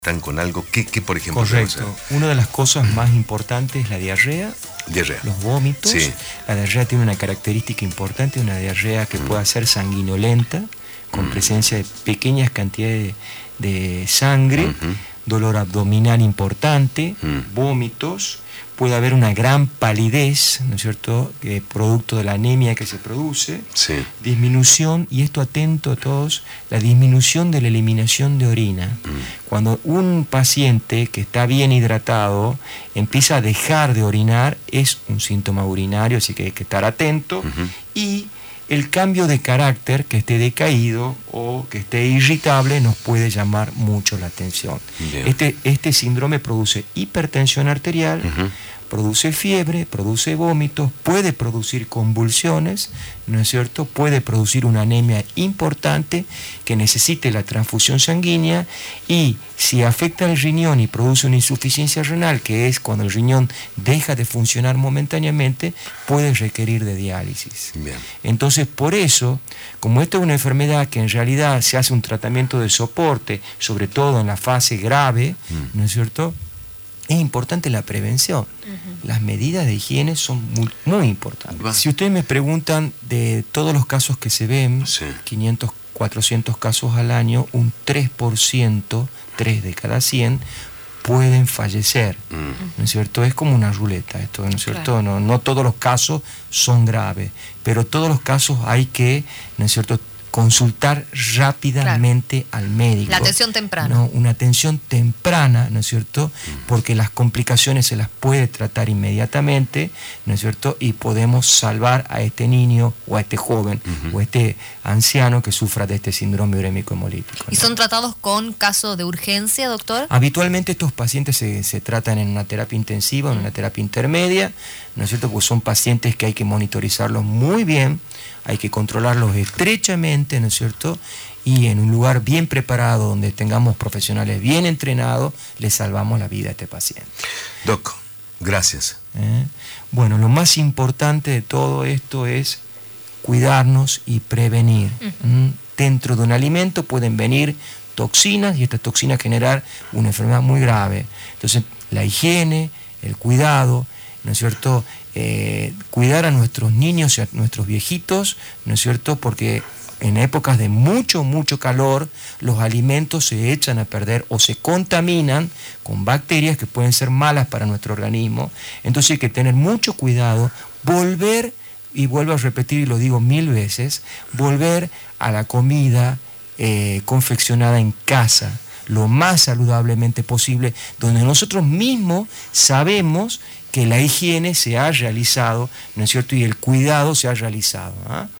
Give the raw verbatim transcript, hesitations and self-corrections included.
están con algo, ¿qué, qué por ejemplo? Correcto. Una de las cosas más importantes es la diarrea, diarrea. los vómitos. Sí. La diarrea tiene una característica importante, una diarrea que mm. puede ser sanguinolenta, con mm. presencia de pequeñas cantidades de, de sangre, mm-hmm. dolor abdominal importante, mm. vómitos. Puede haber una gran palidez, ¿no es cierto?, eh, producto de la anemia que se produce, sí. disminución, y esto atento a todos, la disminución de la eliminación de orina. Mm. Cuando un paciente que está bien hidratado empieza a dejar de orinar, es un síntoma urinario, así que hay que estar atento, uh-huh. y el cambio de carácter, que esté decaído o que esté irritable, nos puede llamar mucho la atención. Este, este síndrome produce hipertensión arterial, uh-huh. produce fiebre, produce vómitos, puede producir convulsiones, ¿no es cierto? Puede producir una anemia importante que necesite la transfusión sanguínea, y si afecta el riñón y produce una insuficiencia renal, que es cuando el riñón deja de funcionar momentáneamente, puede requerir de diálisis. Bien. Entonces, por eso, como esta es una enfermedad que en realidad se hace un tratamiento de soporte, sobre todo en la fase grave, mm. ¿no es cierto?, es importante la prevención. Uh-huh. Las medidas de higiene son muy, muy importantes. Va. Si ustedes me preguntan de todos los casos que se ven, sí. quinientos, cuatrocientos casos al año, un tres por ciento, tres de cada cien, pueden fallecer. Uh-huh. ¿No es cierto? Es como una ruleta esto, ¿no es cierto? Claro. No, no todos los casos son graves, pero todos los casos hay que, ¿no es cierto?, consultar rápidamente, claro, al médico. La atención temprana. ¿No? Una atención temprana, ¿no es cierto? Porque las complicaciones se las puede tratar inmediatamente, ¿no es cierto? Y podemos salvar a este niño o a este joven, uh-huh. o a este anciano que sufra de este síndrome urémico hemolítico, ¿no? ¿Y son tratados con caso de urgencia, doctor? Habitualmente estos pacientes se, se tratan en una terapia intensiva, en una terapia intermedia, ¿no es cierto? Pues son pacientes que hay que monitorizarlos muy bien, hay que controlarlos estrechamente, ¿no es cierto? Y en un lugar bien preparado, donde tengamos profesionales bien entrenados, le salvamos la vida a este paciente. Doc, gracias. ¿Eh? Bueno, lo más importante de todo esto es cuidarnos y prevenir. Uh-huh. ¿Mm? Dentro de un alimento pueden venir toxinas, y estas toxinas generar una enfermedad muy grave. Entonces, la higiene, el cuidado, ¿no es cierto?, Eh, cuidar a nuestros niños y a nuestros viejitos, ¿no es cierto?, porque en épocas de mucho, mucho calor, los alimentos se echan a perder o se contaminan con bacterias que pueden ser malas para nuestro organismo. Entonces hay que tener mucho cuidado, volver, y vuelvo a repetir y lo digo mil veces, volver a la comida eh, confeccionada en casa, lo más saludablemente posible, donde nosotros mismos sabemos que la higiene se ha realizado, ¿no es cierto?, y el cuidado se ha realizado, ¿eh?